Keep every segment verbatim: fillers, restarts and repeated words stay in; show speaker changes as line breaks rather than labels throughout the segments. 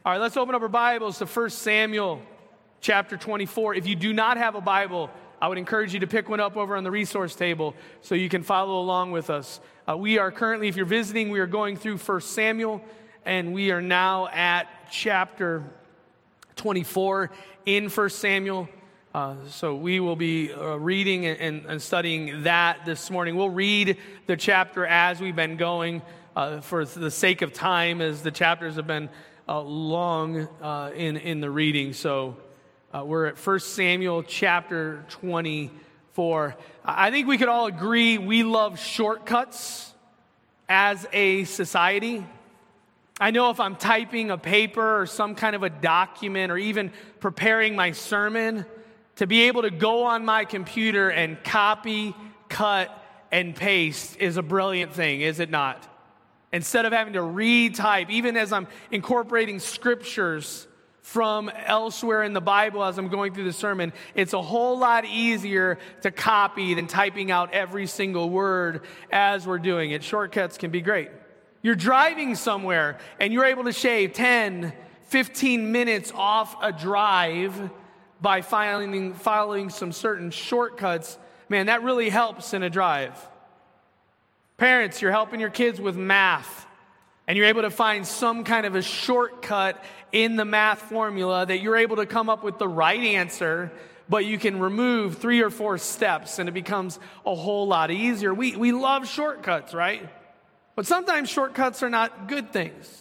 All right, let's open up our Bibles to First Samuel chapter twenty-four. If you do not have a Bible, I would encourage you to pick one up over on the resource table so you can follow along with us. Uh, we are currently, if you're visiting, we are going through First Samuel, and we are now at chapter twenty-four in First Samuel. Uh, so we will be uh, reading and, and studying that this morning. We'll read the chapter as we've been going uh, for the sake of time, as the chapters have been uh, long uh, in, in the reading. So uh, we're at First Samuel chapter twenty-four. I think we could all agree we love shortcuts as a society. I know if I'm typing a paper or some kind of a document or even preparing my sermon, to be able to go on my computer and copy, cut, and paste is a brilliant thing, is it not? Instead of having to retype, even as I'm incorporating scriptures from elsewhere in the Bible as I'm going through the sermon, it's a whole lot easier to copy than typing out every single word as we're doing it. Shortcuts can be great. You're driving somewhere and you're able to shave ten, fifteen minutes off a drive by following, following some certain shortcuts. Man, that really helps in a drive. Parents, you're helping your kids with math, and you're able to find some kind of a shortcut in the math formula that you're able to come up with the right answer, but you can remove three or four steps, and it becomes a whole lot easier. We, we love shortcuts, right? But sometimes shortcuts are not good things.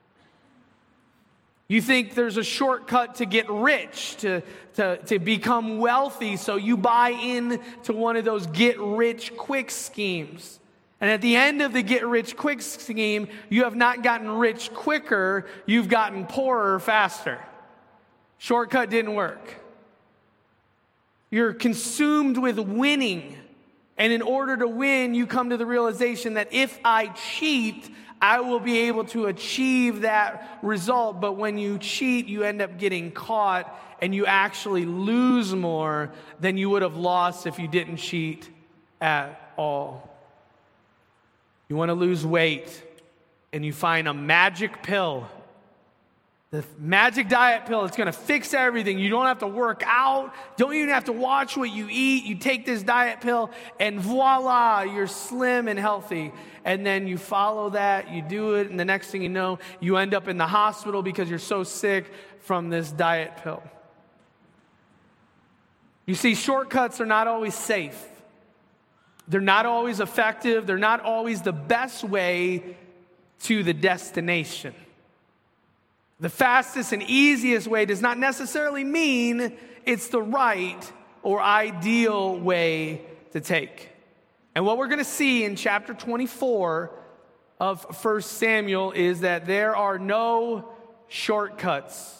You think there's a shortcut to get rich, to, to, to become wealthy, so you buy in to one of those get-rich-quick schemes. And at the end of the get-rich-quick scheme, you have not gotten rich quicker, you've gotten poorer faster. Shortcut didn't work. You're consumed with winning. And in order to win, you come to the realization that if I cheat, I will be able to achieve that result. But when you cheat, you end up getting caught, and you actually lose more than you would have lost if you didn't cheat at all. You want to lose weight, and you find a magic pill. The magic diet pill, it's going to fix everything. You don't have to work out. Don't even have to watch what you eat. You take this diet pill, and voila, you're slim and healthy. And then you follow that, you do it, and the next thing you know, you end up in the hospital because you're so sick from this diet pill. You see, shortcuts are not always safe. They're not always effective. They're not always the best way to the destination. The fastest and easiest way does not necessarily mean it's the right or ideal way to take. And what we're going to see in chapter twenty-four of First Samuel is that there are no shortcuts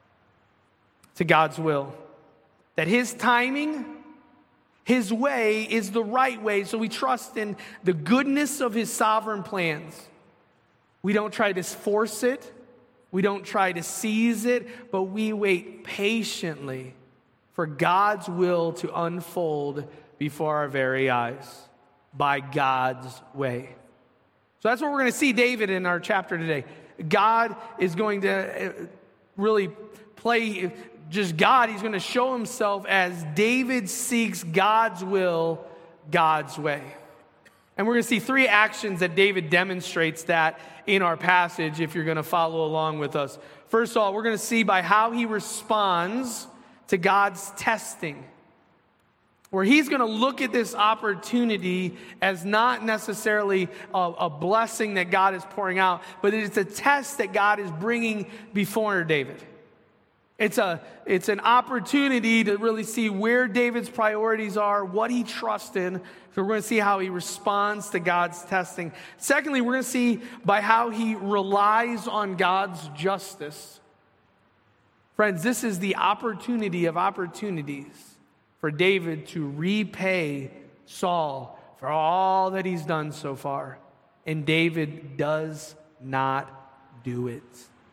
to God's will. That His timing, His way is the right way, so we trust in the goodness of His sovereign plans. We don't try to force it. We don't try to seize it, but we wait patiently for God's will to unfold before our very eyes by God's way. So that's what we're going to see David in our chapter today. God is going to really play just God. He's going to show Himself as David seeks God's will, God's way. And we're going to see three actions that David demonstrates that in our passage if you're going to follow along with us. First of all, we're going to see by how he responds to God's testing, where he's going to look at this opportunity as not necessarily a, a blessing that God is pouring out, but it's a test that God is bringing before David. It's a it's an opportunity to really see where David's priorities are, what he trusts in. So we're going to see how he responds to God's testing. Secondly, we're going to see by how he relies on God's justice. Friends, this is the opportunity of opportunities for David to repay Saul for all that he's done so far. And David does not do it.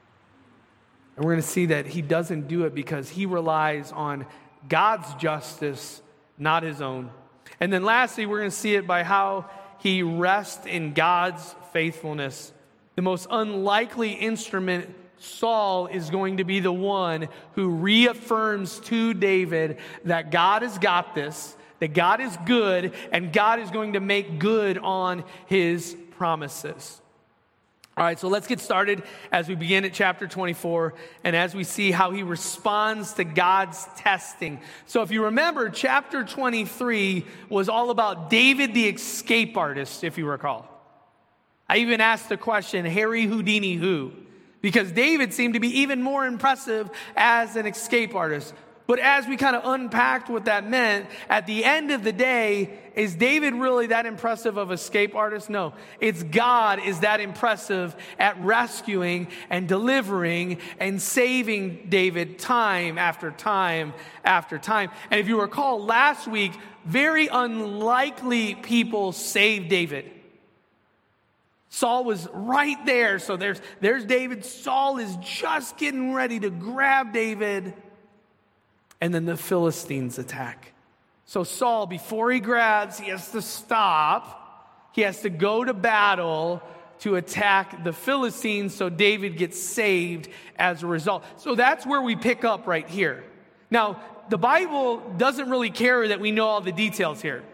And we're going to see that he doesn't do it because he relies on God's justice, not his own. And then lastly, we're going to see it by how he rests in God's faithfulness. The most unlikely instrument Saul is going to be the one who reaffirms to David that God has got this, that God is good, and God is going to make good on his promises. All right, so let's get started as we begin at chapter twenty-four and as we see how he responds to God's testing. So if you remember, chapter twenty-three was all about David the escape artist, if you recall. I even asked the question, Harry Houdini who? Because David seemed to be even more impressive as an escape artist. But as we kind of unpacked what that meant, at the end of the day, is David really that impressive of escape artist? No. It's God is that impressive at rescuing and delivering and saving David time after time after time. And if you recall last week, very unlikely people saved David. Saul was right there. So there's, there's David. Saul is just getting ready to grab David. And then the Philistines attack. So Saul, before he grabs, he has to stop. He has to go to battle to attack the Philistines so David gets saved as a result. So that's where we pick up right here. Now, the Bible doesn't really care that we know all the details here.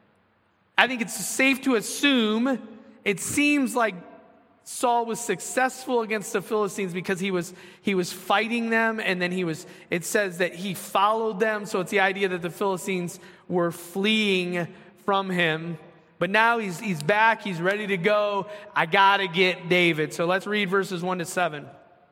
I think it's safe to assume it seems like Saul was successful against the Philistines because he was he was fighting them, and then he was, it says that he followed them. So it's the idea that the Philistines were fleeing from him. But now he's he's back, he's ready to go. I gotta get David. So let's read verses one to seven.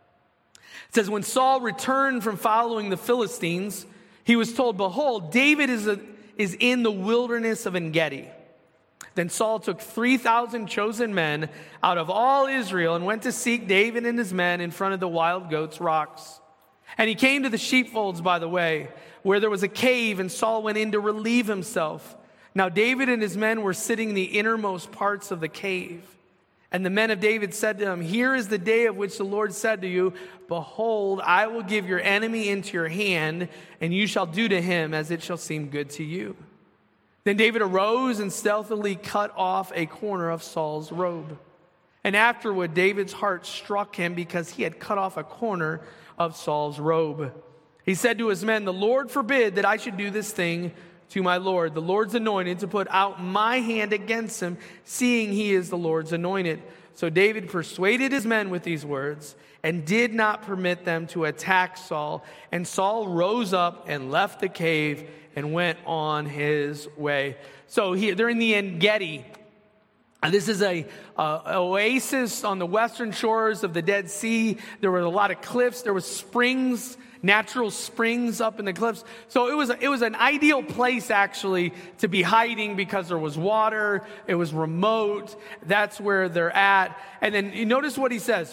It says, when Saul returned from following the Philistines, he was told, behold, David is, a, is in the wilderness of En-Gedi. Then Saul took three thousand chosen men out of all Israel and went to seek David and his men in front of the wild goats' rocks. And he came to the sheepfolds by the way, where there was a cave, and Saul went in to relieve himself. Now David and his men were sitting in the innermost parts of the cave. And the men of David said to him, here is the day of which the Lord said to you, behold, I will give your enemy into your hand, and you shall do to him as it shall seem good to you. Then David arose and stealthily cut off a corner of Saul's robe. And afterward, David's heart struck him because he had cut off a corner of Saul's robe. He said to his men, the Lord forbid that I should do this thing to my Lord, the Lord's anointed, to put out my hand against him, seeing he is the Lord's anointed. So David persuaded his men with these words and did not permit them to attack Saul. And Saul rose up and left the cave and went on his way. So he, they're in the En-Gedi. And this is a uh, oasis on the western shores of the Dead Sea. There were a lot of cliffs. There were springs, natural springs up in the cliffs. So it was, it was an ideal place, actually, to be hiding because there was water. It was remote. That's where they're at. And then you notice what he says.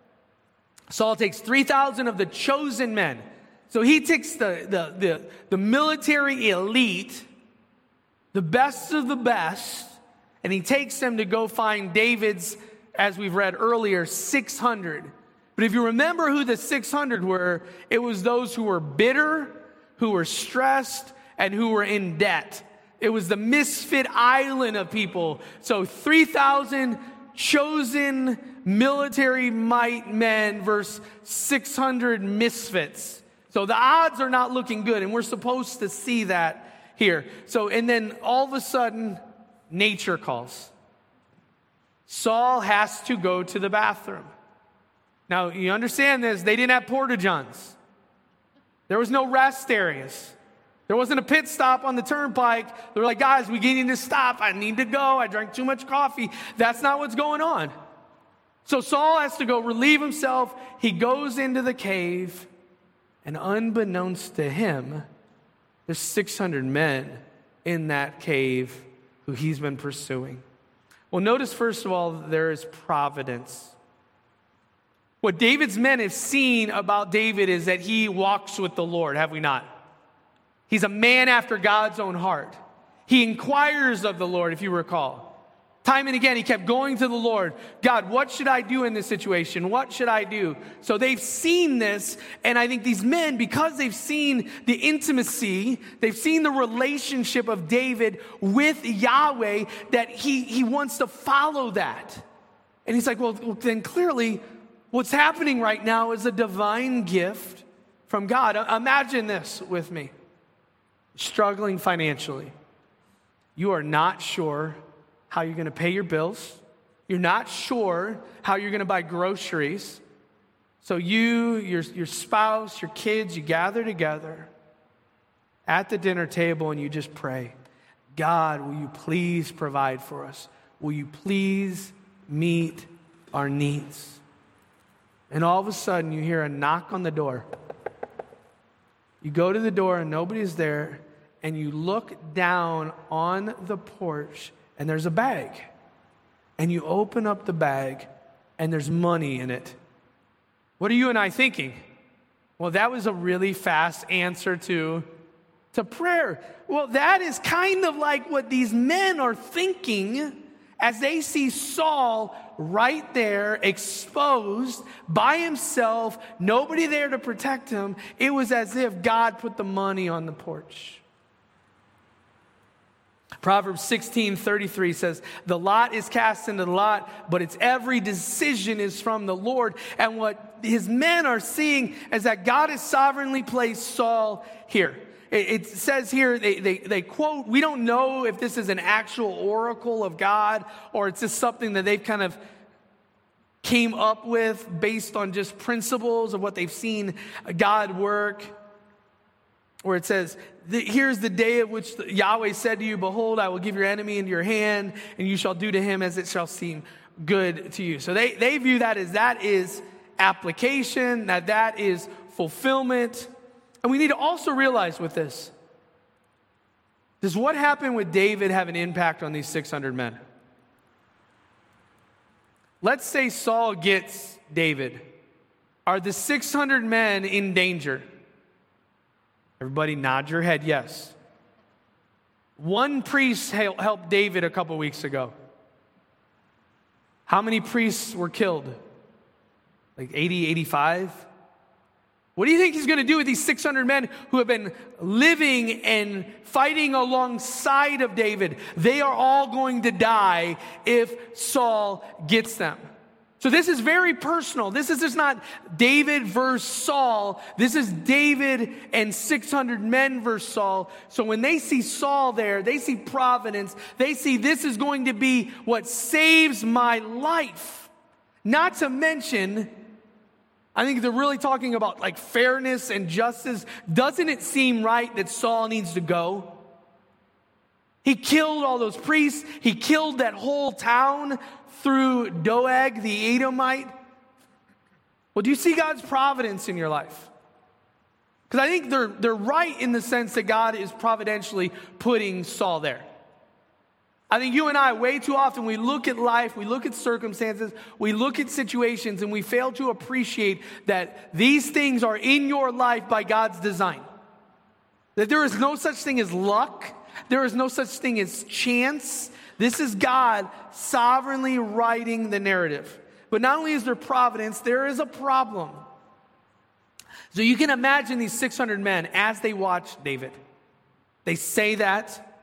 Saul takes three thousand of the chosen men. So he takes the, the, the, the military elite, the best of the best, and he takes them to go find David's, as we've read earlier, six hundred. But if you remember who the six hundred were, it was those who were bitter, who were stressed, and who were in debt. It was the misfit island of people. So three thousand chosen military might men versus six hundred misfits. So the odds are not looking good, and we're supposed to see that here. So, and then all of a sudden, nature calls. Saul has to go to the bathroom. Now, you understand this, they didn't have porta-johns. There was no rest areas. There wasn't a pit stop on the turnpike. They were like, guys, we need to stop. I need to go. I drank too much coffee. That's not what's going on. So Saul has to go relieve himself. He goes into the cave. And unbeknownst to him, there's six hundred men in that cave who he's been pursuing. Well, notice first of all, there is providence. What David's men have seen about David is that he walks with the Lord, have we not? He's a man after God's own heart. He inquires of the Lord, if you recall. Time and again, he kept going to the Lord. God, what should I do in this situation? What should I do? So they've seen this, and I think these men, because they've seen the intimacy, they've seen the relationship of David with Yahweh, that he, he wants to follow that. And he's like, well, then clearly, What's happening right now is a divine gift from God. Imagine this with me. Struggling financially. You are not sure how you're going to pay your bills. You're not sure how you're going to buy groceries. So you, your, your spouse, your kids, you gather together at the dinner table and you just pray, God, will you please provide for us? Will you please meet our needs? And all of a sudden you hear a knock on the door. You go to the door and nobody's there, and you look down on the porch and there's a bag. And you open up the bag and there's money in it. What are you and I thinking? Well, that was a really fast answer to, to prayer. Well, that is kind of like what these men are thinking as they see Saul right there, exposed by himself, nobody there to protect him. It was as if God put the money on the porch. Proverbs sixteen thirty-three says, the lot is cast into the lot, but its every decision is from the Lord. And what his men are seeing is that God has sovereignly placed Saul here. It says here, they, they, they quote, we don't know if this is an actual oracle of God or it's just something that they've kind of came up with based on just principles of what they've seen God work. Where it says, here's the day of which Yahweh said to you, behold, I will give your enemy into your hand, and you shall do to him as it shall seem good to you. So they, they view that as that is application, that that is fulfillment. And we need to also realize with this, does what happened with David have an impact on these six hundred men? Let's say Saul gets David. Are the six hundred men in danger? Everybody nod your head, yes. One priest helped David a couple weeks ago. How many priests were killed? Like eighty, eighty-five? What do you think he's going to do with these six hundred men who have been living and fighting alongside of David? They are all going to die if Saul gets them. So this is very personal. This is just not David versus Saul. This is David and six hundred men versus Saul. So when they see Saul there, they see providence. They see this is going to be what saves my life. Not to mention, I think they're really talking about like fairness and justice. Doesn't it seem right that Saul needs to go? He killed all those priests. He killed that whole town through Doeg, the Edomite. Well, do you see God's providence in your life? Because I think they're, they're right in the sense that God is providentially putting Saul there. I think you and I, way too often, we look at life, we look at circumstances, we look at situations, and we fail to appreciate that these things are in your life by God's design. That there is no such thing as luck. There is no such thing as chance. This is God sovereignly writing the narrative. But not only is there providence, there is a problem. So you can imagine these six hundred men as they watch David. They say that.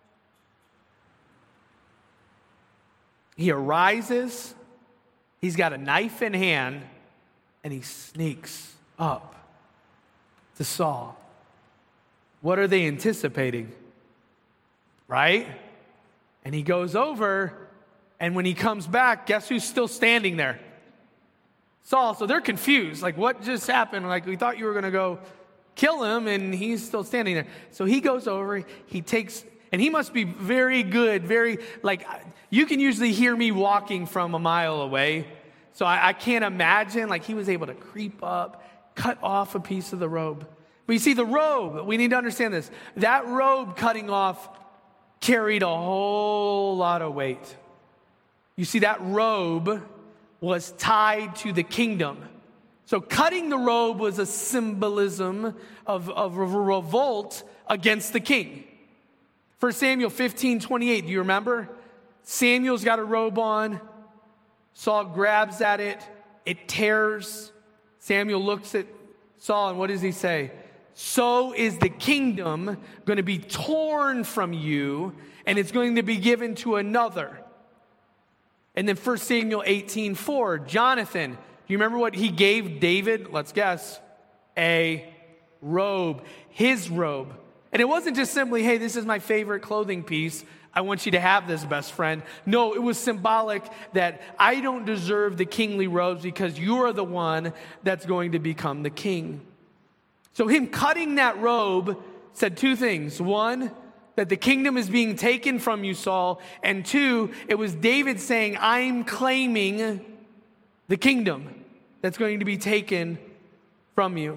He arises. He's got a knife in hand. And he sneaks up to Saul. What are they anticipating? Right? And he goes over, and when he comes back, guess who's still standing there? Saul. So they're confused. Like, what just happened? Like, we thought you were going to go kill him, and he's still standing there. So he goes over, he takes, and he must be very good, very, like, you can usually hear me walking from a mile away. So I, I can't imagine, like, he was able to creep up, cut off a piece of the robe. But you see, the robe, we need to understand this. That robe cutting off carried a whole lot of weight. You see, that robe was tied to the kingdom. So cutting the robe was a symbolism of, of a revolt against the king. First Samuel fifteen twenty-eight, do you remember? Samuel's got a robe on. Saul grabs at it. It tears. Samuel looks at Saul, and what does he say? So is the kingdom going to be torn from you, and it's going to be given to another. And then First Samuel eighteen four, Jonathan, Do you remember what he gave David? Let's guess. A robe. His robe. And it wasn't just simply, hey, this is my favorite clothing piece. I want you to have this, best friend. No, it was symbolic that I don't deserve the kingly robes because you are the one that's going to become the king. So him cutting that robe said two things. One, that the kingdom is being taken from you, Saul. And two, it was David saying, I'm claiming the kingdom that's going to be taken from you.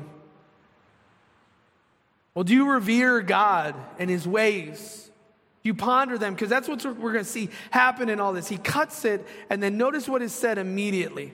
Well, do you revere God and his ways? Do you ponder them? Because that's what we're going to see happen in all this. He cuts it, and then notice what is said immediately.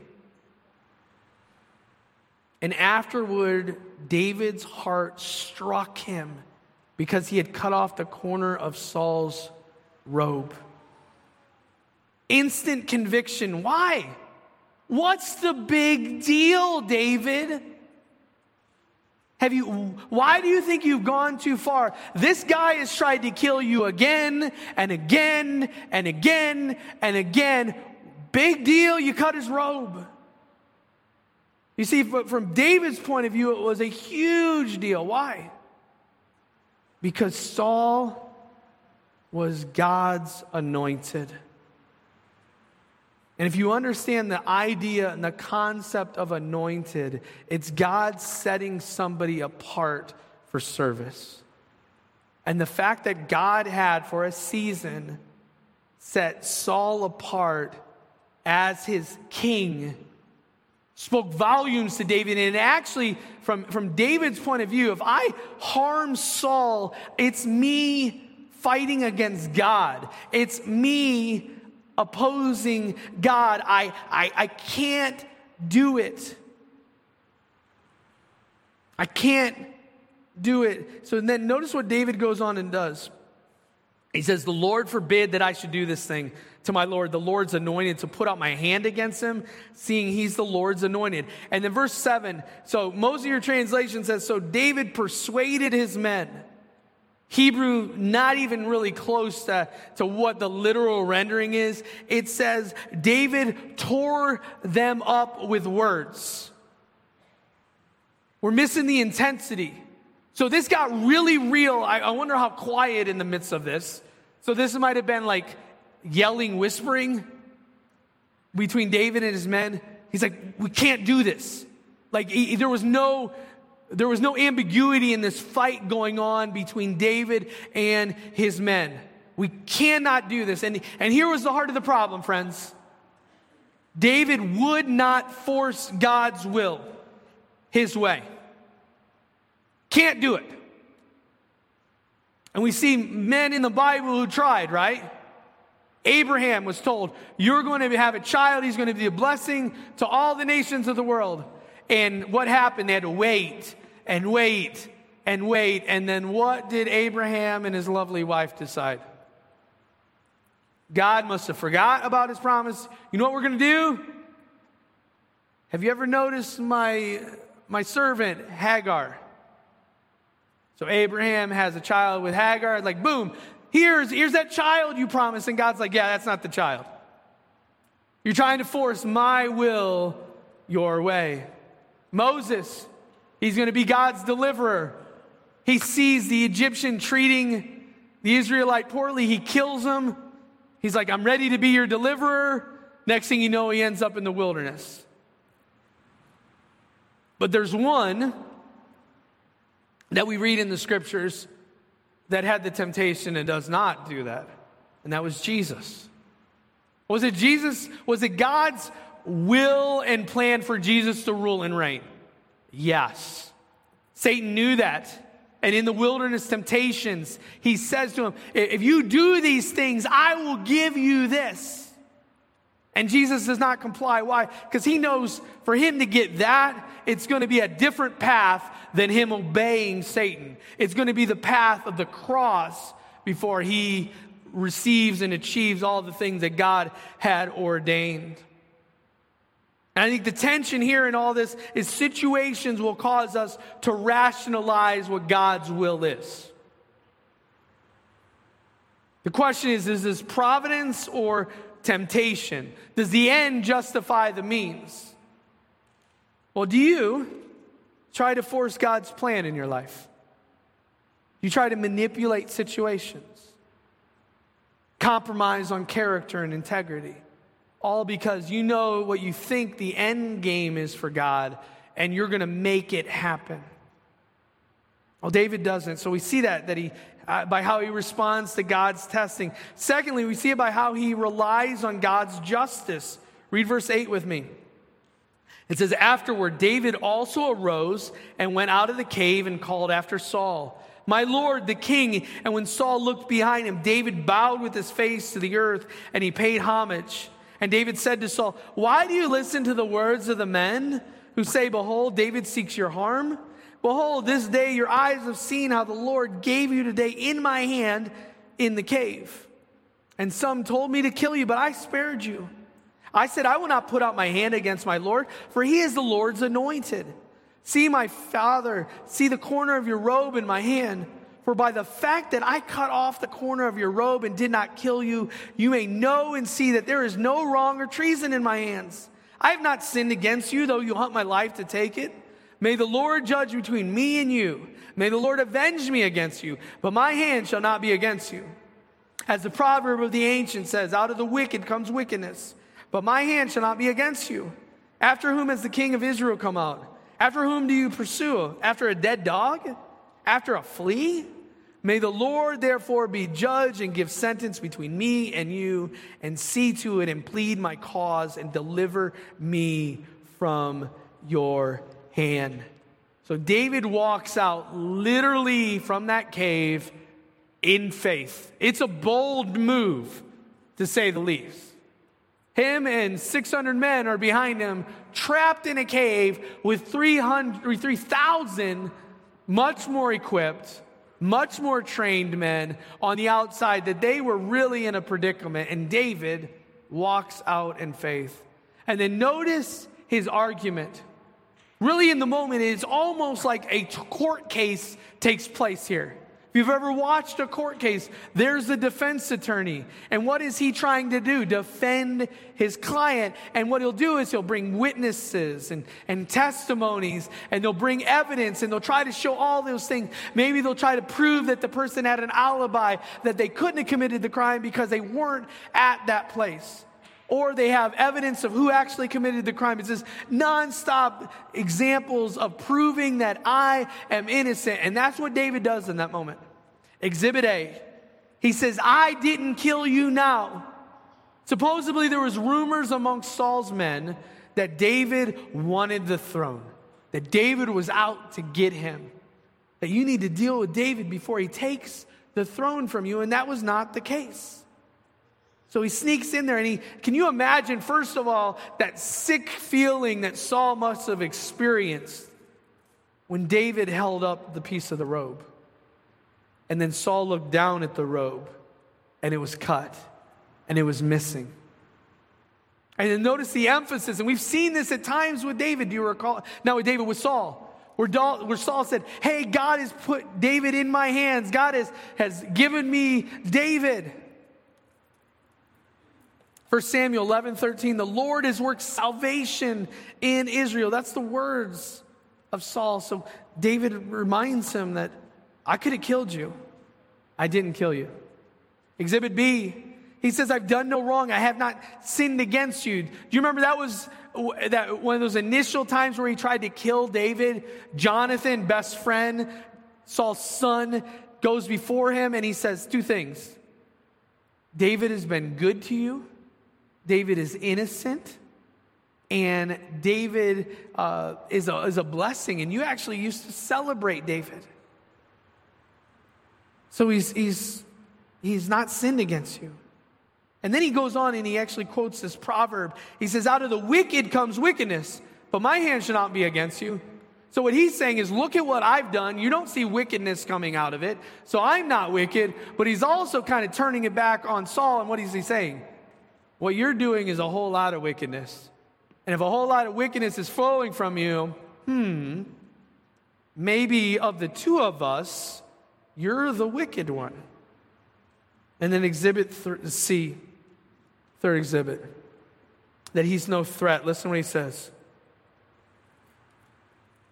And afterward, David's heart struck him because he had cut off the corner of Saul's robe. Instant conviction. Why? What's the big deal, David? Have you, why do you think you've gone too far? This guy has tried to kill you again and again and again and again. Big deal, you cut his robe. You see, from David's point of view, it was a huge deal. Why? Because Saul was God's anointed. And if you understand the idea and the concept of anointed, it's God setting somebody apart for service. And the fact that God had, for a season, set Saul apart as his king spoke volumes to David. And actually, from, from David's point of view, if I harm Saul, it's me fighting against God. It's me opposing God. I, I, I can't do it. I can't do it. So then notice what David goes on and does. He says, the Lord forbid that I should do this thing to my Lord. The Lord's anointed, to put out my hand against him, seeing he's the Lord's anointed. And then verse seven, so most of your translation says, so David persuaded his men. Hebrew, not even really close to, to what the literal rendering is. It says, David tore them up with words. We're missing the intensity. So this got really real. I, I wonder how quiet in the midst of this. So this might have been like yelling, whispering between David and his men. He's like, we can't do this. Like he, there was no... There was no ambiguity in this fight going on between David and his men. We cannot do this. And, and here was the heart of the problem, friends. David would not force God's will his way. Can't do it. And we see men in the Bible who tried, right? Abraham was told, you're going to have a child. He's going to be a blessing to all the nations of the world. And what happened? They had to wait and wait and wait. And then what did Abraham and his lovely wife decide? God must have forgot about his promise. You know what we're going to do? Have you ever noticed my, my servant, Hagar? So Abraham has a child with Hagar. Like, boom, here's, here's that child you promised. And God's like, yeah, that's not the child. You're trying to force my will your way. Moses, he's going to be God's deliverer. He sees the Egyptian treating the Israelite poorly. He kills him. He's like, I'm ready to be your deliverer. Next thing you know, he ends up in the wilderness. But there's one that we read in the scriptures that had the temptation and does not do that. And that was Jesus. Was it Jesus? Was it God's will and plan for Jesus to rule and reign? Yes. Satan knew that. And in the wilderness temptations, he says to him, if you do these things, I will give you this. And Jesus does not comply. Why? Because he knows for him to get that, it's going to be a different path than him obeying Satan. It's going to be the path of the cross before he receives and achieves all the things that God had ordained. And I think the tension here in all this is situations will cause us to rationalize what God's will is. The question is, is this providence or temptation? Does the end justify the means? Well, do you try to force God's plan in your life? You try to manipulate situations, compromise on character and integrity, all because you know what you think the end game is for God, and you're going to make it happen. Well, David doesn't. So we see that, that he, uh, by how he responds to God's testing. Secondly, we see it by how he relies on God's justice. Read verse eight with me. It says, afterward, David also arose and went out of the cave and called after Saul, my Lord, the king. And when Saul looked behind him, David bowed with his face to the earth, and he paid homage. And David said to Saul, why do you listen to the words of the men who say, behold, David seeks your harm? Behold, this day your eyes have seen how the Lord gave you today in my hand in the cave. And some told me to kill you, but I spared you. I said, I will not put out my hand against my Lord, for he is the Lord's anointed. See, my father, see the corner of your robe in my hand. For by the fact that I cut off the corner of your robe and did not kill you, you may know and see that there is no wrong or treason in my hands. I have not sinned against you, though you hunt my life to take it. May the Lord judge between me and you. May the Lord avenge me against you, but my hand shall not be against you. As the proverb of the ancient says, out of the wicked comes wickedness, but my hand shall not be against you. After whom has the king of Israel come out? After whom do you pursue? After a dead dog? After a flea? May the Lord therefore be judge and give sentence between me and you, and see to it and plead my cause and deliver me from your hand. So David walks out literally from that cave in faith. It's a bold move, to say the least. Him and six hundred men are behind him, trapped in a cave with three hundred, three thousand much more equipped, much more trained men on the outside, that they were really in a predicament. And David walks out in faith. And then notice his argument. Really in the moment, it's almost like a court case takes place here. If you've ever watched a court case, there's the defense attorney. And what is he trying to do? Defend his client. And what he'll do is he'll bring witnesses and, and testimonies, and they'll bring evidence, and they'll try to show all those things. Maybe they'll try to prove that the person had an alibi, that they couldn't have committed the crime because they weren't at that place. Or they have evidence of who actually committed the crime. It's just nonstop examples of proving that I am innocent. And that's what David does in that moment. Exhibit A. He says, I didn't kill you now. Supposedly there was rumors amongst Saul's men that David wanted the throne. That David was out to get him. That you need to deal with David before he takes the throne from you. And that was not the case. So he sneaks in there, and he, can you imagine, first of all, that sick feeling that Saul must have experienced when David held up the piece of the robe. And then Saul looked down at the robe, and it was cut, and it was missing. And then notice the emphasis, and we've seen this at times with David. Do you recall? Not with David, with Saul. Where, Dal, where Saul said, hey, God has put David in my hands. God has, has given me David. First Samuel eleven thirteen, the Lord has worked salvation in Israel. That's the words of Saul. So David reminds him that I could have killed you. I didn't kill you. Exhibit B, he says, I've done no wrong. I have not sinned against you. Do you remember that was that one of those initial times where he tried to kill David? Jonathan, best friend, Saul's son, goes before him, and he says two things. David has been good to you. David is innocent, and David uh, is, a, is a blessing, and you actually used to celebrate David. So he's, he's, he's not sinned against you. And then he goes on and he actually quotes this proverb. He says, out of the wicked comes wickedness, but my hand shall not be against you. So what he's saying is, look at what I've done. You don't see wickedness coming out of it, so I'm not wicked. But he's also kind of turning it back on Saul, and what is he saying? What you're doing is a whole lot of wickedness. And if a whole lot of wickedness is flowing from you, hmm, maybe of the two of us, you're the wicked one. And then exhibit th- C, third exhibit, that he's no threat. Listen to what he says.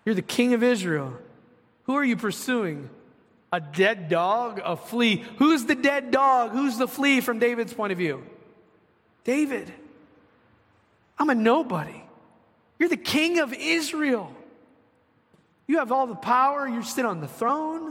You're the king of Israel. Who are you pursuing? A dead dog? A flea? Who's the dead dog? Who's the flea from David's point of view? David. I'm a nobody. You're the king of Israel. You have all the power. You sit on the throne.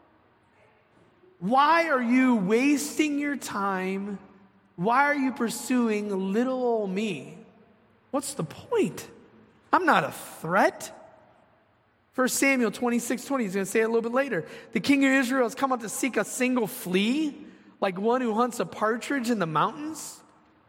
Why are you wasting your time? Why are you pursuing little old me? What's the point? I'm not a threat. First Samuel twenty-six twenty, he's going to say it a little bit later. The king of Israel has come out to seek a single flea, like one who hunts a partridge in the mountains.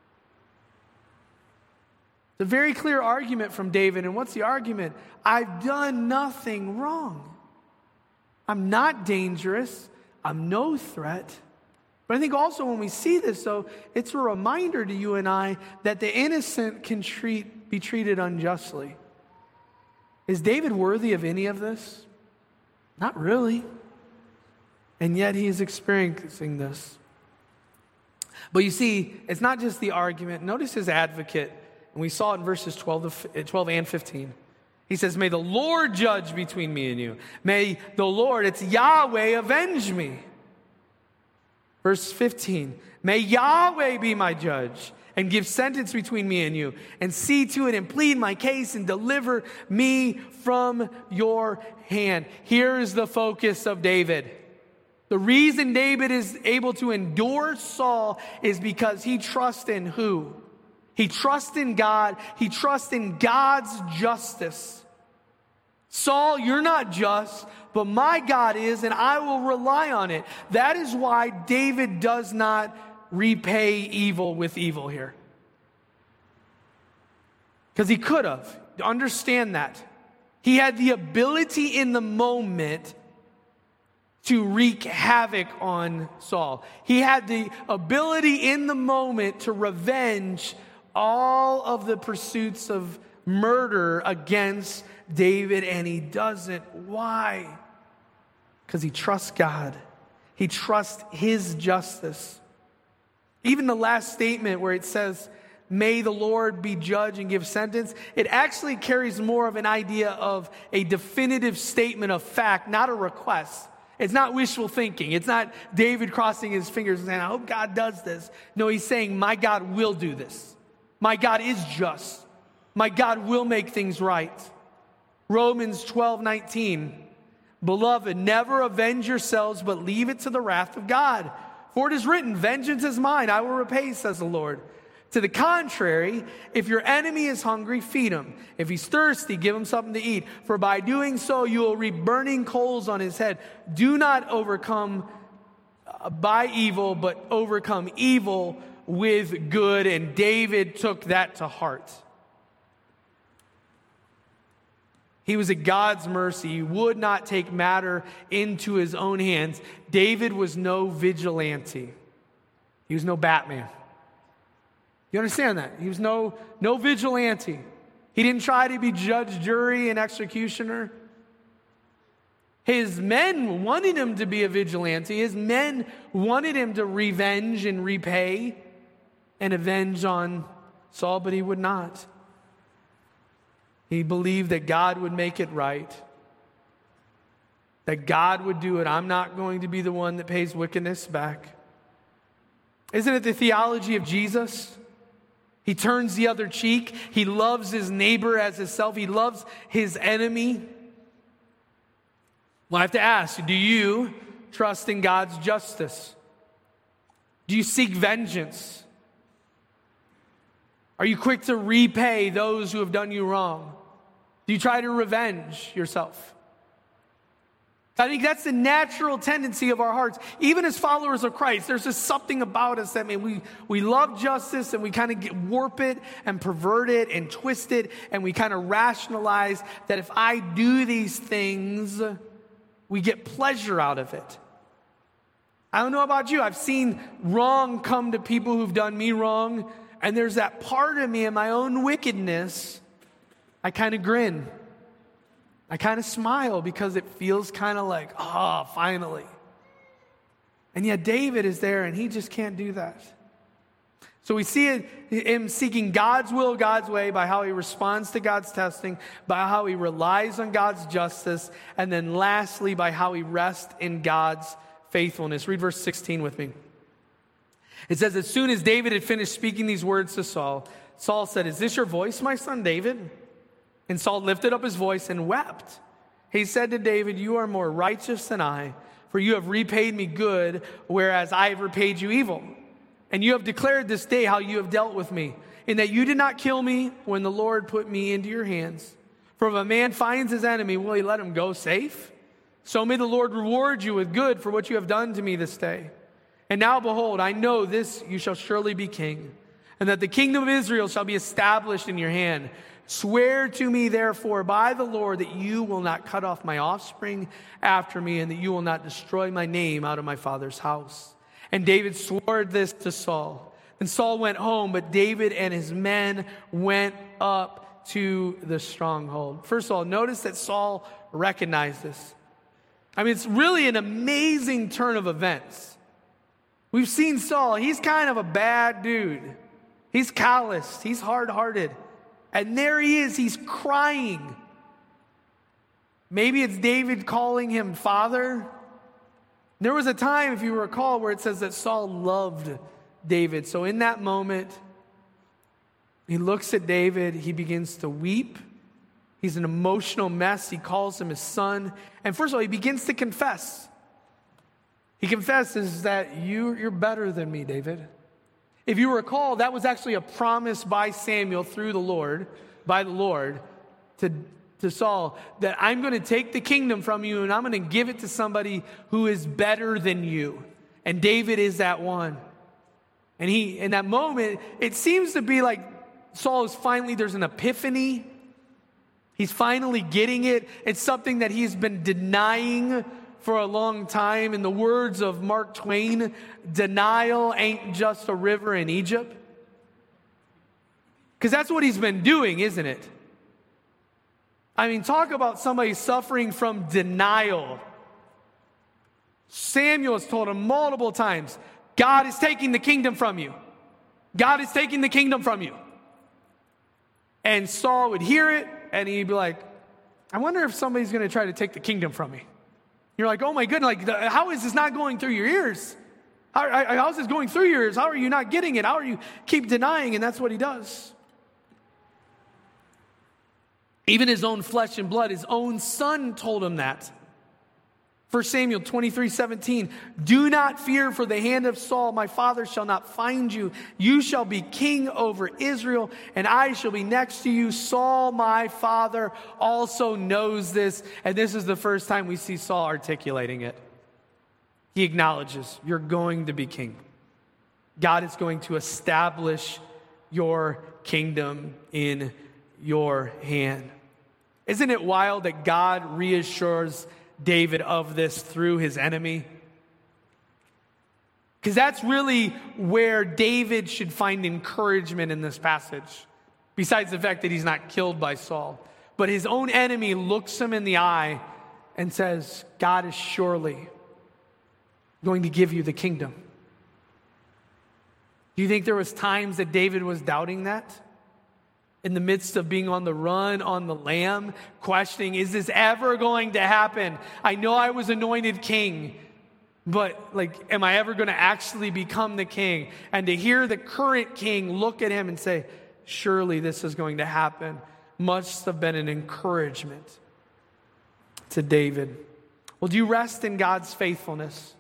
It's a very clear argument from David. And what's the argument? I've done nothing wrong. I'm not dangerous. I'm no threat. But I think also when we see this, though, it's a reminder to you and I that the innocent can treat, be treated unjustly. Is David worthy of any of this? Not really. And yet he is experiencing this. But you see, it's not just the argument. Notice his advocate. And we saw it in verses twelve, to, twelve and fifteen. He says, may the Lord judge between me and you. May the Lord, it's Yahweh, avenge me. Verse fifteen, may Yahweh be my judge and give sentence between me and you, and see to it and plead my case and deliver me from your hand. Here is the focus of David. The reason David is able to endure Saul is because he trusts in who? He trusts in God. He trusts in God's justice. Saul, you're not just, but my God is, and I will rely on it. That is why David does not repay evil with evil here. Because he could have. Understand that. He had the ability in the moment to wreak havoc on Saul. He had the ability in the moment to revenge all of the pursuits of murder against David, and he doesn't. Why? Because he trusts God. He trusts his justice. Even the last statement where it says, may the Lord be judge and give sentence, it actually carries more of an idea of a definitive statement of fact, not a request. It's not wishful thinking. It's not David crossing his fingers and saying, I hope God does this. No, he's saying, my God will do this. My God is just. My God will make things right. Romans twelve nineteen, beloved, never avenge yourselves, but leave it to the wrath of God. For it is written, vengeance is mine, I will repay, says the Lord. To the contrary, if your enemy is hungry, feed him. If he's thirsty, give him something to eat. For by doing so, you will reap burning coals on his head. Do not overcome by evil, but overcome evil with good. And David took that to heart. He was at God's mercy. He would not take matter into his own hands. David was no vigilante. He was no Batman. You understand that? He was no, no vigilante. He didn't try to be judge, jury, and executioner. His men wanted him to be a vigilante. His men wanted him to revenge and repay and avenge on Saul, but he would not. He believed that God would make it right, that God would do it. I'm not going to be the one that pays wickedness back. Isn't it the theology of Jesus? He turns the other cheek. He loves his neighbor as himself. He loves his enemy. Well, I have to ask, do you trust in God's justice? Do you seek vengeance? Are you quick to repay those who have done you wrong? Do you try to revenge yourself? I think that's the natural tendency of our hearts. Even as followers of Christ, there's just something about us that, man, we, we love justice and we kind of warp it and pervert it and twist it, and we kind of rationalize that if I do these things, we get pleasure out of it. I don't know about you. I've seen wrong come to people who've done me wrong, and there's that part of me in my own wickedness. I kind of grin. I kind of smile because it feels kind of like, ah, oh, finally. And yet David is there and he just can't do that. So we see it, him seeking God's will, God's way, by how he responds to God's testing, by how he relies on God's justice, and then lastly, by how he rests in God's faithfulness. Read verse sixteen with me. It says, as soon as David had finished speaking these words to Saul, Saul said, is this your voice, my son David? And Saul lifted up his voice and wept. He said to David, you are more righteous than I, for you have repaid me good, whereas I have repaid you evil. And you have declared this day how you have dealt with me, in that you did not kill me when the Lord put me into your hands. For if a man finds his enemy, will he let him go safe? So may the Lord reward you with good for what you have done to me this day. And now behold, I know this, you shall surely be king, and that the kingdom of Israel shall be established in your hand. Swear to me, therefore, by the Lord, that you will not cut off my offspring after me, and that you will not destroy my name out of my father's house. And David swore this to Saul. Then Saul went home, but David and his men went up to the stronghold. First of all, notice that Saul recognized this. I mean, it's really an amazing turn of events. We've seen Saul. He's kind of a bad dude. He's calloused. He's hard-hearted. And there he is. He's crying. Maybe it's David calling him father. There was a time, if you recall, where it says that Saul loved David. So in that moment, he looks at David. He begins to weep. He's an emotional mess. He calls him his son. And first of all, he begins to confess. He confesses that you, you're better than me, David. If you recall, that was actually a promise by Samuel through the Lord, by the Lord, to to Saul, that I'm going to take the kingdom from you and I'm going to give it to somebody who is better than you. And David is that one. And he, in that moment, it seems to be like Saul is finally, there's an epiphany. He's finally getting it. It's something that he's been denying for a long time. In the words of Mark Twain, denial ain't just a river in Egypt. Because that's what he's been doing, isn't it? I mean, talk about somebody suffering from denial. Samuel has told him multiple times, God is taking the kingdom from you. God is taking the kingdom from you. And Saul would hear it, and he'd be like, I wonder if somebody's going to try to take the kingdom from me. You're like, oh my goodness, like, how is this not going through your ears? How, how is this going through your ears? How are you not getting it? How are you keep denying? And that's what he does. Even his own flesh and blood, his own son told him that. First Samuel twenty-three seventeen, do not fear, for the hand of Saul, my father, shall not find you. You shall be king over Israel, and I shall be next to you. Saul, my father, also knows this. And this is the first time we see Saul articulating it. He acknowledges, you're going to be king. God is going to establish your kingdom in your hand. Isn't it wild that God reassures David of this through his enemy? Because that's really where David should find encouragement in this passage, besides the fact that he's not killed by Saul. But his own enemy looks him in the eye and says, God is surely going to give you the kingdom. Do you think there was times that David was doubting that? In the midst of being on the run, on the lam, questioning, is this ever going to happen? I know I was anointed king, but like, am I ever going to actually become the king? And to hear the current king look at him and say, surely this is going to happen, must have been an encouragement to David. Well, do you rest in God's faithfulness?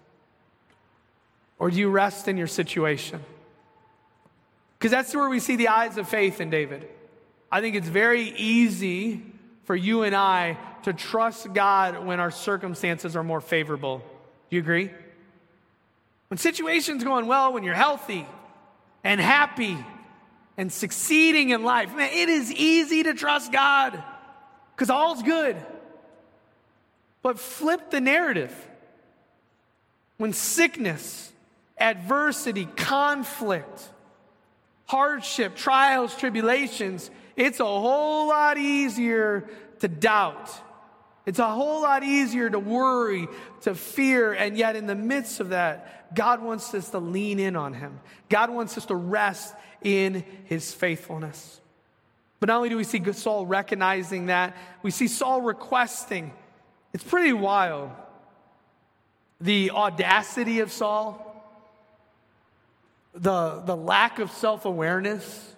Or do you rest in your situation? Because that's where we see the eyes of faith in David. I think it's very easy for you and I to trust God when our circumstances are more favorable. Do you agree? When situation's going well, when you're healthy and happy and succeeding in life, man, it is easy to trust God because all's good. But flip the narrative. When sickness, adversity, conflict, hardship, trials, tribulations, it's a whole lot easier to doubt. It's a whole lot easier to worry, to fear, and yet in the midst of that, God wants us to lean in on him. God wants us to rest in his faithfulness. But not only do we see Saul recognizing that, we see Saul requesting. It's pretty wild. The audacity of Saul, the, the lack of self-awareness,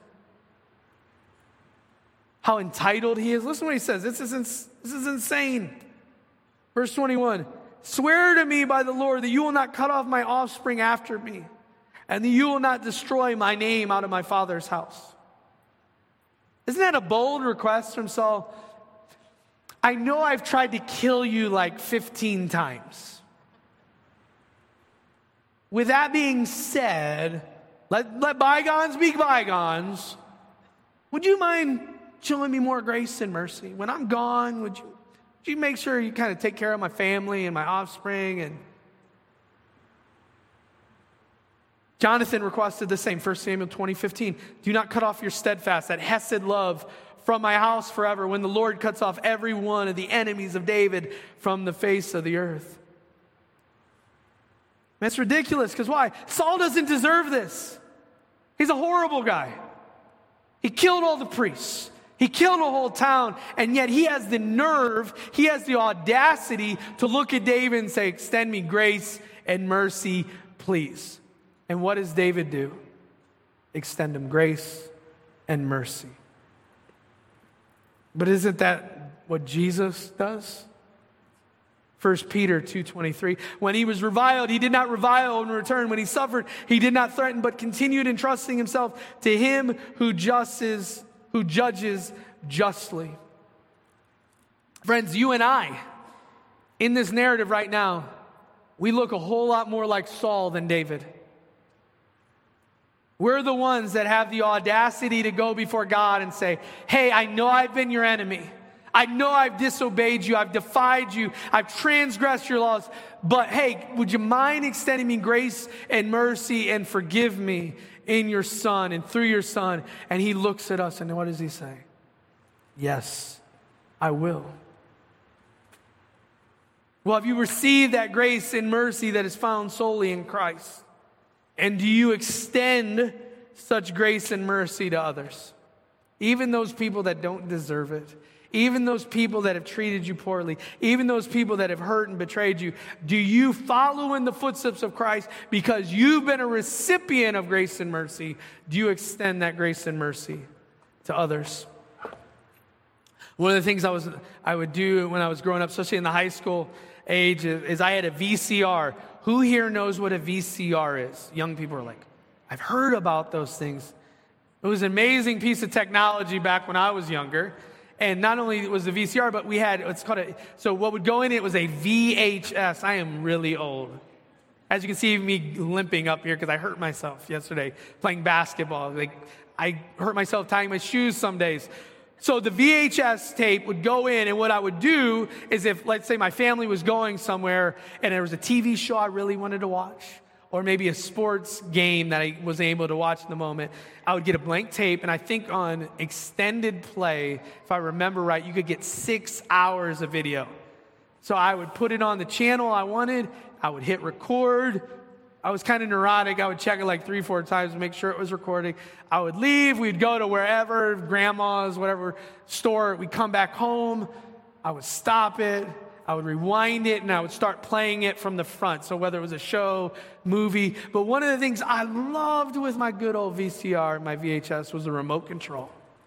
how entitled he is. Listen to what he says. This is, ins- this is insane. Verse twenty-one, swear to me by the Lord that you will not cut off my offspring after me, and that you will not destroy my name out of my father's house. Isn't that a bold request from Saul? I know I've tried to kill you like fifteen times. With that being said, let, let bygones be bygones. Would you mind showing me more grace and mercy? When I'm gone, would you, would you make sure you kind of take care of my family and my offspring? And Jonathan requested the same, First Samuel twenty fifteen. Do not cut off your steadfast, that hesed love from my house forever, when the Lord cuts off every one of the enemies of David from the face of the earth. That's ridiculous, because why? Saul doesn't deserve this. He's a horrible guy. He killed all the priests. He killed a whole town, and yet he has the nerve, he has the audacity to look at David and say, extend me grace and mercy, please. And what does David do? Extend him grace and mercy. But isn't that what Jesus does? First Peter two twenty-three, when he was reviled, he did not revile in return. When he suffered, he did not threaten, but continued entrusting himself to him who justice, who judges justly. Friends, you and I, in this narrative right now, we look a whole lot more like Saul than David. We're the ones that have the audacity to go before God and say, hey, I know I've been your enemy. I know I've disobeyed you. I've defied you. I've transgressed your laws. But hey, would you mind extending me grace and mercy and forgive me in your Son and through your Son? And he looks at us and what does he say? Yes, I will. Well, have you received that grace and mercy that is found solely in Christ? And do you extend such grace and mercy to others? Even those people that don't deserve it. Even those people that have treated you poorly, even those people that have hurt and betrayed you, do you follow in the footsteps of Christ because you've been a recipient of grace and mercy? Do you extend that grace and mercy to others? One of the things I was I would do when I was growing up, especially in the high school age, is I had a V C R. Who here knows what a V C R is? Young people are like, I've heard about those things. It was an amazing piece of technology back when I was younger. And not only was the V C R, but we had, it's called a, so what would go in it was a V H S. I am really old. As you can see me limping up here because I hurt myself yesterday playing basketball. Like I hurt myself tying my shoes some days. So the V H S tape would go in, and what I would do is if, let's say my family was going somewhere and there was a T V show I really wanted to watch, or maybe a sports game that I was able to watch in the moment, I would get a blank tape, and I think on extended play, if I remember right, you could get six hours of video. So I would put it on the channel I wanted, I would hit record. I was kind of neurotic. I would check it like three, four times to make sure it was recording. I would leave, we'd go to wherever, grandma's, whatever store, we'd come back home, I would stop it, I would rewind it, and I would start playing it from the front. So whether it was a show, movie. But one of the things I loved with my good old V C R, my V H S, was the remote control.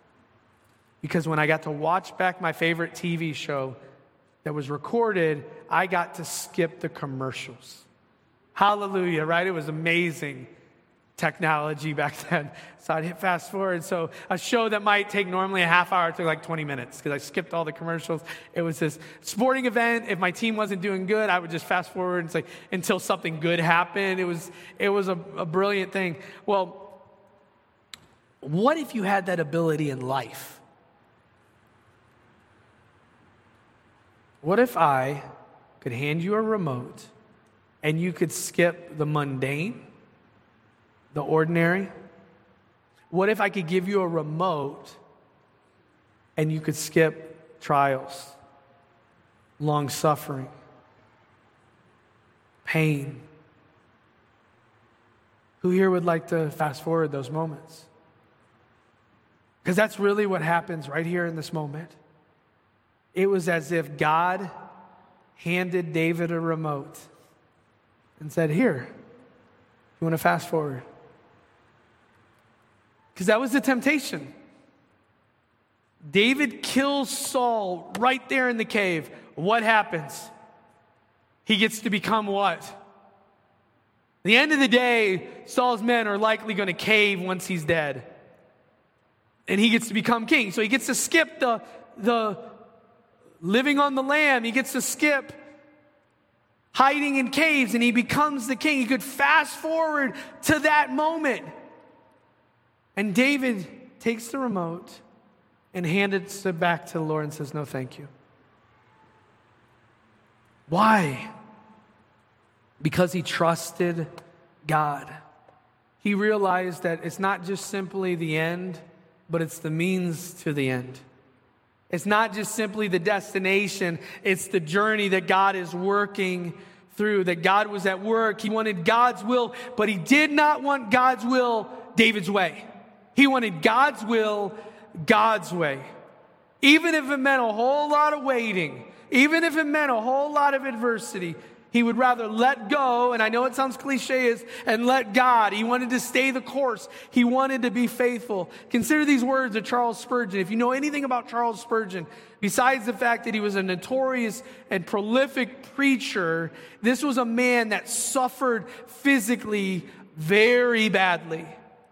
Because when I got to watch back my favorite T V show that was recorded, I got to skip the commercials. Hallelujah, right? It was amazing technology back then. So I'd hit fast forward. So a show that might take normally a half hour took like twenty minutes because I skipped all the commercials. It was this sporting event. If my team wasn't doing good, I would just fast forward and say until something good happened. It was it was a, a brilliant thing. Well, what if you had that ability in life? What if I could hand you a remote and you could skip the mundane, the ordinary? What if I could give you a remote and you could skip trials? long-suffering, pain. Who here would like to fast forward those moments? Because that's really what happens right here in this moment. It was as if God handed David a remote and said, here, you want to fast forward? Because that was the temptation. David kills Saul right there in the cave. What happens? He gets to become what? At the end of the day, Saul's men are likely going to cave once he's dead. And he gets to become king. So he gets to skip the, the living on the lam. He gets to skip hiding in caves, and he becomes the king. He could fast forward to that moment. And David takes the remote and hands it back to the Lord and says, no, thank you. Why? Because he trusted God. He realized that it's not just simply the end, but it's the means to the end. It's not just simply the destination, it's the journey that God is working through, that God was at work. He wanted God's will, but he did not want God's will David's way. He wanted God's will God's way. Even if it meant a whole lot of waiting, even if it meant a whole lot of adversity, he would rather let go, and I know it sounds cliche, is, and let God. He wanted to stay the course. He wanted to be faithful. Consider these words of Charles Spurgeon. If you know anything about Charles Spurgeon, besides the fact that he was a notorious and prolific preacher, this was a man that suffered physically very badly.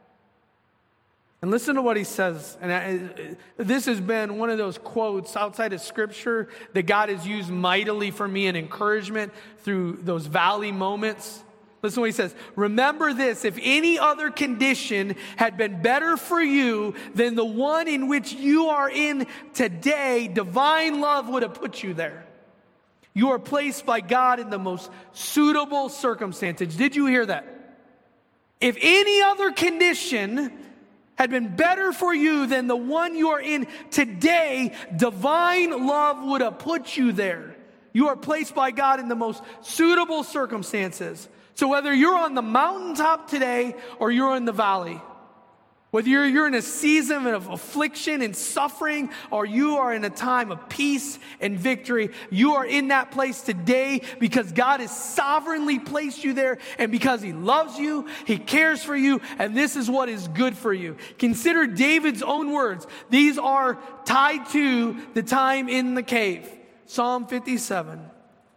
And listen to what he says. And I, this has been one of those quotes outside of Scripture that God has used mightily for me in encouragement through those valley moments. Listen to what he says. Remember this, if any other condition had been better for you than the one in which you are in today, divine love would have put you there. You are placed by God in the most suitable circumstances. Did you hear that? If any other condition had been better for you than the one you are in today, divine love would have put you there. You are placed by God in the most suitable circumstances. So whether you're on the mountaintop today or you're in the valley, whether you're, you're in a season of affliction and suffering or you are in a time of peace and victory, you are in that place today because God has sovereignly placed you there, and because he loves you, he cares for you, and this is what is good for you. Consider David's own words. These are tied to the time in the cave. Psalm fifty-seven.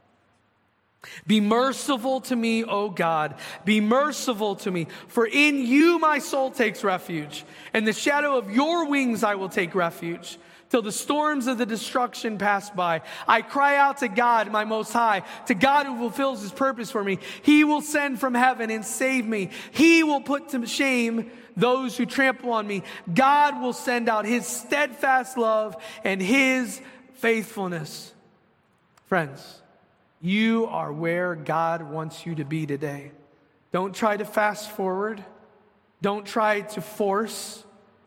Be merciful to me, O God. Be merciful to me, for in you my soul takes refuge. In the shadow of your wings I will take refuge, till the storms of the destruction pass by. I cry out to God, my Most High, to God who fulfills his purpose for me. He will send from heaven and save me. He will put to shame those who trample on me. God will send out his steadfast love and his faithfulness. Friends, you are where God wants you to be today. Don't try to fast forward. Don't try to force.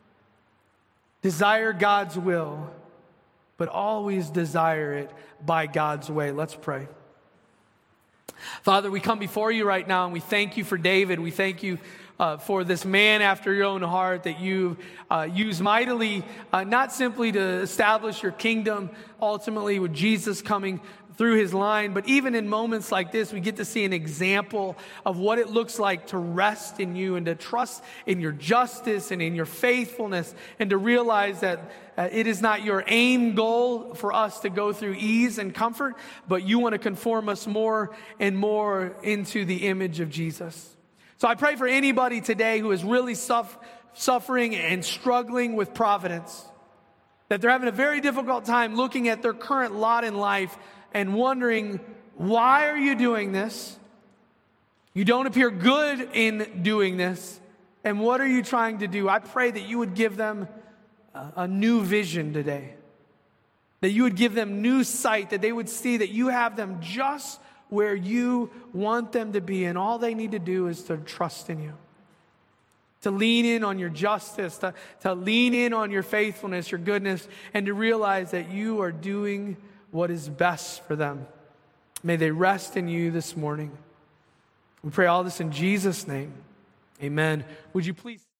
Desire God's will, but always desire it by God's way. Let's pray. Father, we come before you right now and we thank you for David. We thank you uh, for this man after your own heart that you uh, use mightily, uh, not simply to establish your kingdom, ultimately with Jesus coming through his line, but even in moments like this, we get to see an example of what it looks like to rest in you and to trust in your justice and in your faithfulness, and to realize that uh, it is not your aim goal for us to go through ease and comfort, but you want to conform us more and more into the image of Jesus. So I pray for anybody today who is really suff- suffering and struggling with providence, that they're having a very difficult time looking at their current lot in life and wondering, why are you doing this? You don't appear good in doing this. And what are you trying to do? I pray that you would give them a, a new vision today. That you would give them new sight. That they would see that you have them just where you want them to be. And all they need to do is to trust in you. To lean in on your justice. To, to lean in on your faithfulness, your goodness. And to realize that you are doing what is best for them. May they rest in you this morning. We pray all this in Jesus' name. Amen. Would you please...